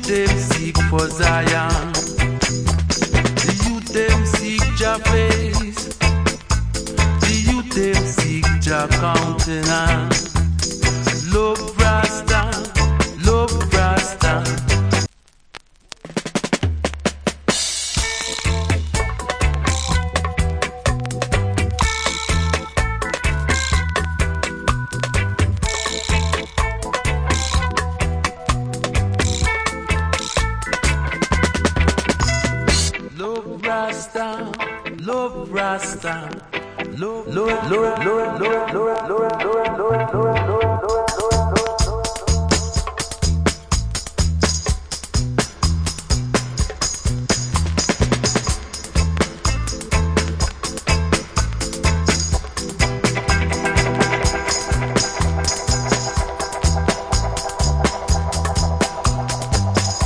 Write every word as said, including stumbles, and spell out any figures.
them seek for Zion. The youth them seek Jah face. The youth them seek Jah countenance. Love Rasta, love Rasta. Love Rasta, love Rasta, love, love, love, love, love, love, love, love, love, love.